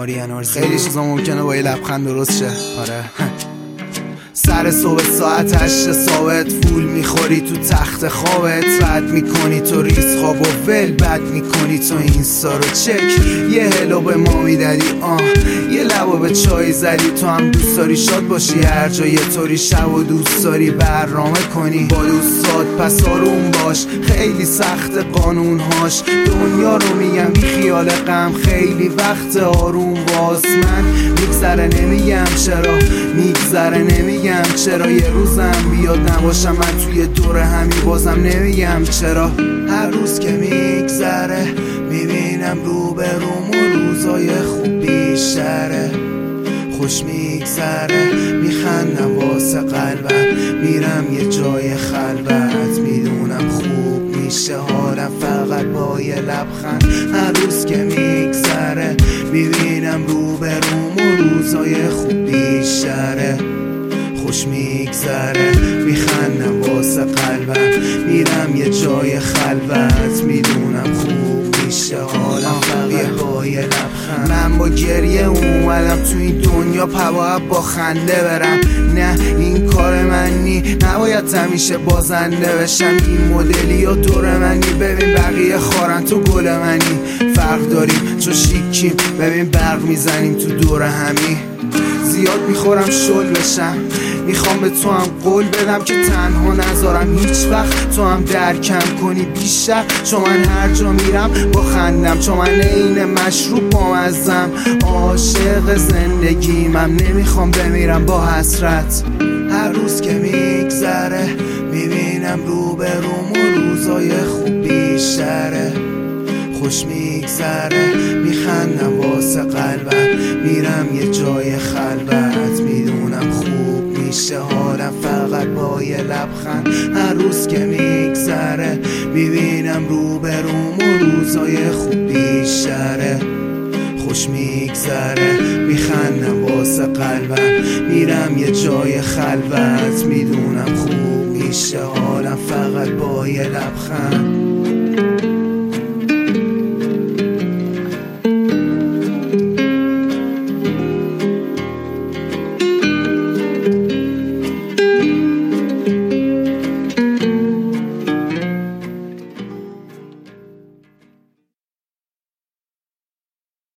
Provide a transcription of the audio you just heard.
خیلی چیزا ممکنه با یه لبخند درست شه. آره سر صبح ساعت 8 ثابت فول میخوری تو تخت خوابت، رد میکنی تو ریز خواب و ول بد میکنی تو اینستا رو چک، یه هلو به ما میدادی یه لبو به چای زدی، تو هم دوست داری شاد باشی هر جا یه طوری شب و دوست داری برنامه کنی با دوستات، پس آروم باش خیلی سخت قانونهاش، دنیا رو میگم بی خیال غم خیلی وقت آروم باز، من میگذره نمیگم چرا، میگذره نمیگم چرا، یه روزم بیاد نباشم من توی دور همی بازم نمیگم چرا، هر روز که میگذره میبینم رو به روم و روزای خوب بیشتره، خوش میگذره میخندم واسه قلبم، میرم یه جای خلوت میدونم خوب میشه حالم فقط با یه لبخند، هر روز که میگذره میبینم رو به روم و روزای خوب بیشتره، خوش میگذره میخندم واسه قلبم، میرم یه جای خلوت میدونم خوب میشه حالم فقط با یه لبخند، من با گریه اومدم تو این دنیا باید با خنده برم، نه این کار من نی، نباید همیشه بازنده بشم، این مدلی یا دور منی، ببین بقیه خارن تو گل منی، فرق داریم چو شیکیم ببین برق میزنیم تو دور همی، زیاد میخورم شل بشم، میخوام به تو هم قول بدم که تنها نذارم هیچ وقت، تو هم درکم کنی بیشتر، چون من هر جا میرم با خندم، چون من عین مشروب بامزم، عاشق زندگیمم نمیخوام بمیرم با حسرت، هر روز که میگذره میبینم رو به روم و روزای خوب بیشتره، خوش میگذره میخندم واسه قلبم، میرم یه جای خلوت میدونم خوب میشه حالم فقط با یه لبخند، هر روز که میگذره میبینم رو به روم و روزای خوب بیشتره، خوش میگذره میخندم واسه قلبم، میرم یه جای خلوت میدونم خوب میشه حالم فقط با یه لبخند.